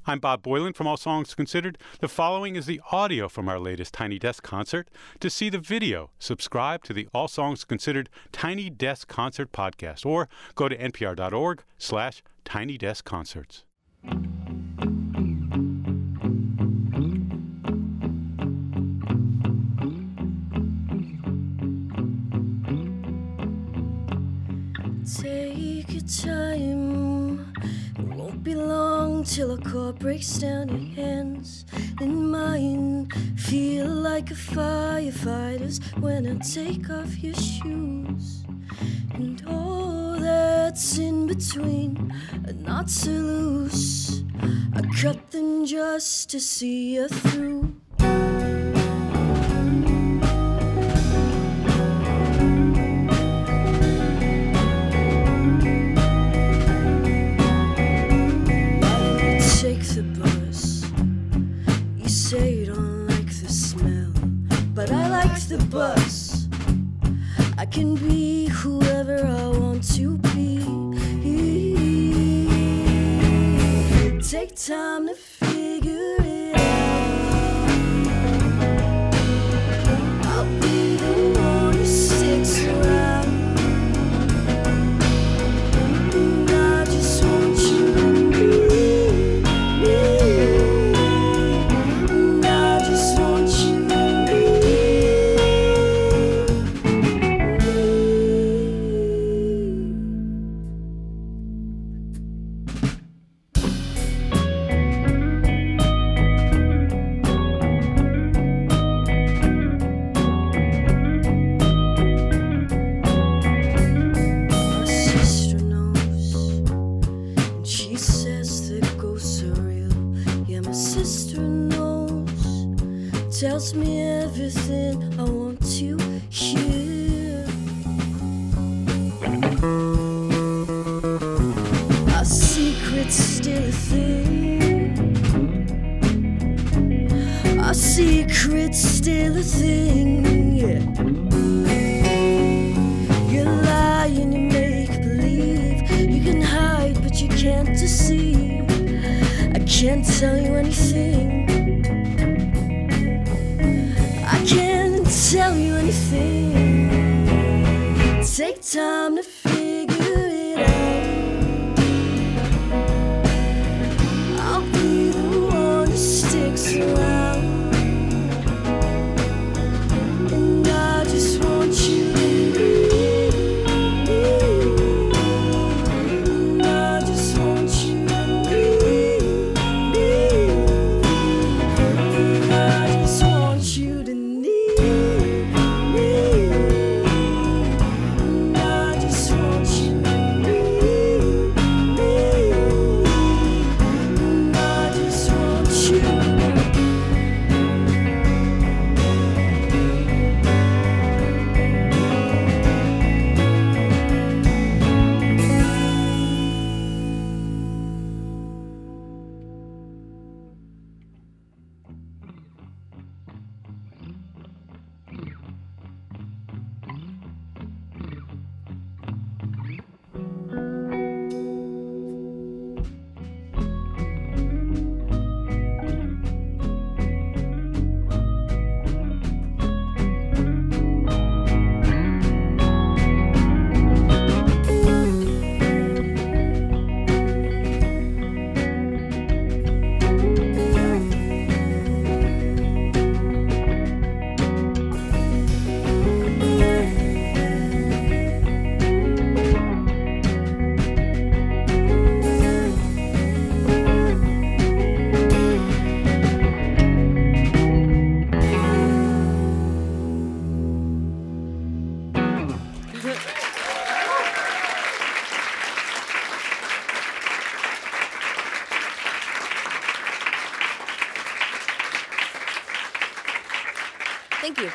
I'm Bob Boylan from All Songs Considered. The following is the audio from our latest Tiny Desk concert. To see the video, subscribe to the All Songs Considered Tiny Desk Concert podcast or go to npr.org/tinydeskconcerts. Take your time, it won't be long till a chord breaks down your hands and mine. Feel like a firefighter's when I take off your shoes. And all that's in between are not so loose. I cut them just to see you through. The bus, I can be whoever I want to be. Take time to figure it out. I'll be the one who sticks around. And I just want you to need me. And I just want you. Tells me everything I want to hear. Our secret's still a thing. Our secret's still a thing, yeah. You lie and you make believe. You can hide but you can't deceive. I can't tell you anything. Can't tell you anything. Take time to figure it out. I'll be the one who sticks around. And I just want you to leave me. And I just want you to leave me. And I just want you to Thank you.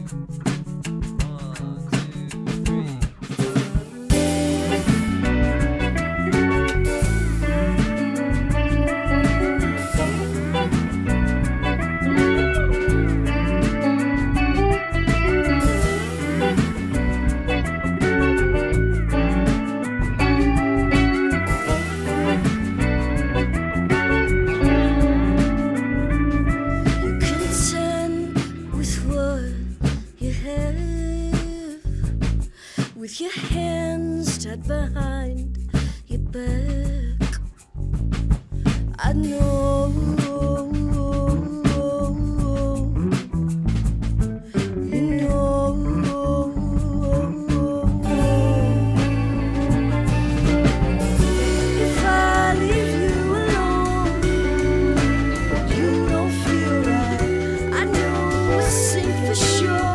With your hands tied behind your back, I know you know. If I leave you alone, you don't feel right. I know we'll sink for sure.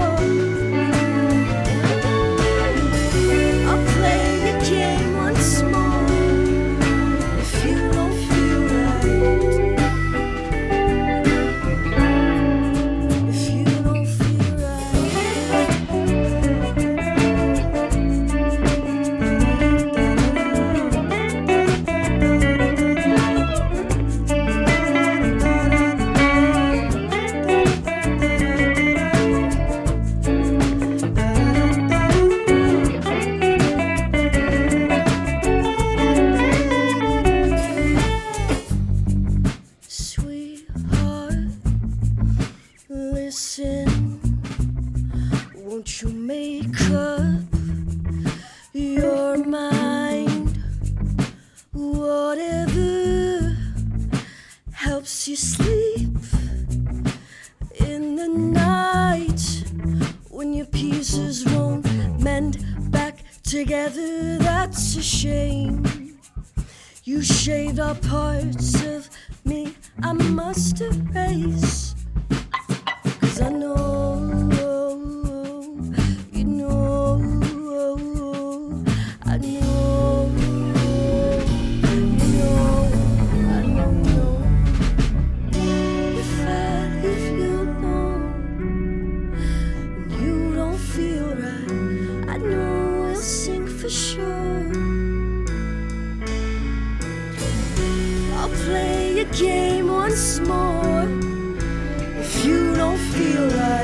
Won't you make up your mind? Whatever helps you sleep in the night, when your pieces won't mend back together, that's a shame. You shaved off parts of me I must erase, 'cause I know game once more if you don't feel right.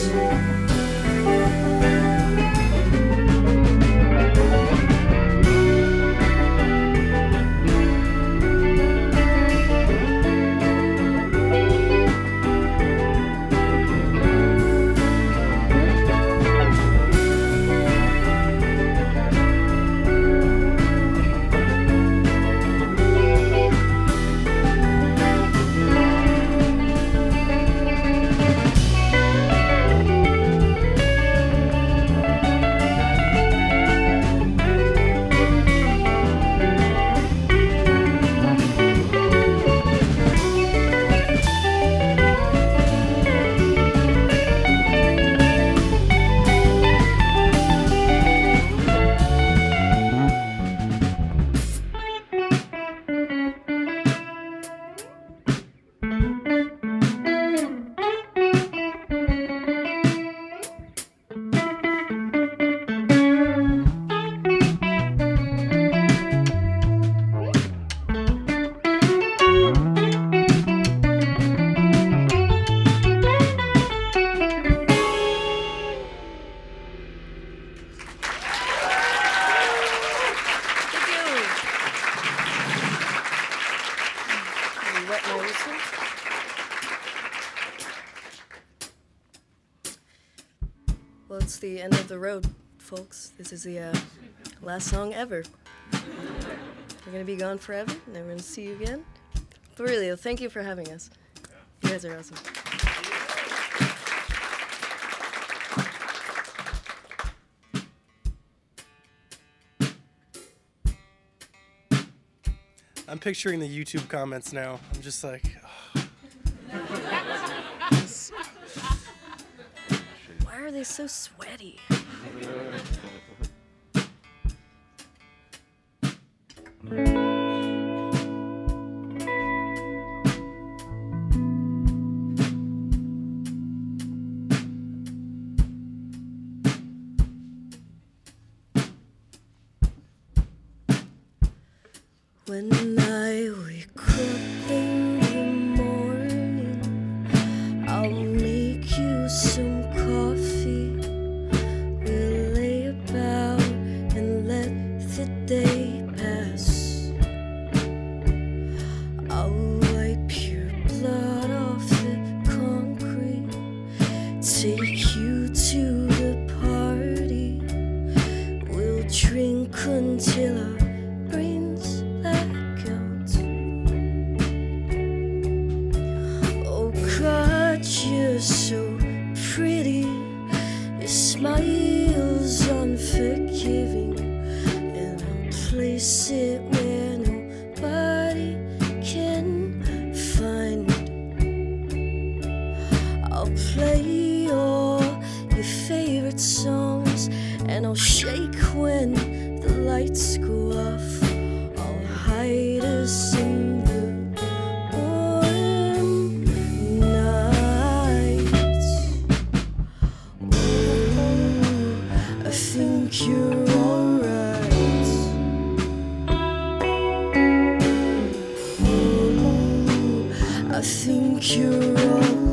Well, it's the end of the road, folks. This is the last song ever. We're gonna be gone forever, and then we're gonna see you again. But really, though, thank you for having us. You guys are awesome. I'm picturing the YouTube comments now. I'm just like, oh. Why are they so sweaty? When I wake up in the morning, I'll make you some coffee. We'll lay about and let the day pass. I'll wipe your blood off the concrete, take you to the party. We'll drink until our brains black out. Oh God, you're so pretty. Your smile's unforgiving, and I'll place it where nobody can find it. I'll play all your favorite songs, and I'll shake when the lights go off. I'll hide us in the warm nights. Oh, I think you're alright. Oh, I think you're alright.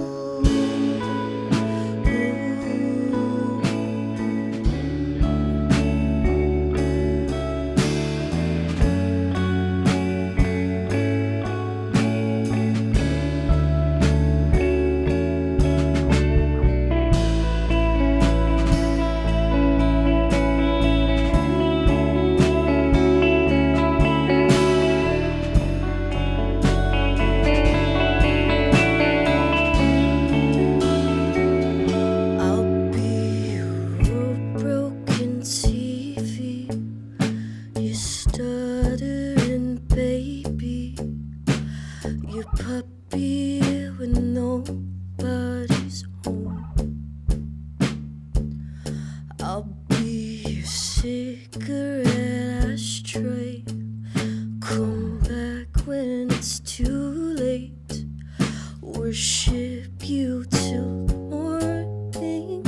I'll be your cigarette ashtray. Come back when it's too late. Worship you till morning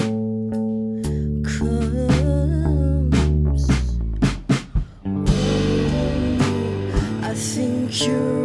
comes. I think you're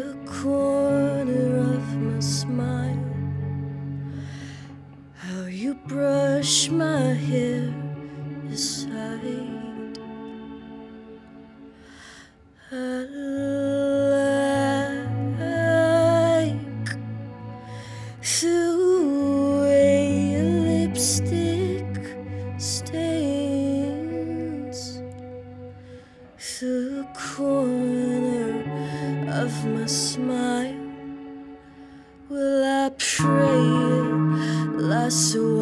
the corner of my smile. How you brush my hair aside. I like the way your lipstick stains the corner of my smile. Well, I pray it lasts a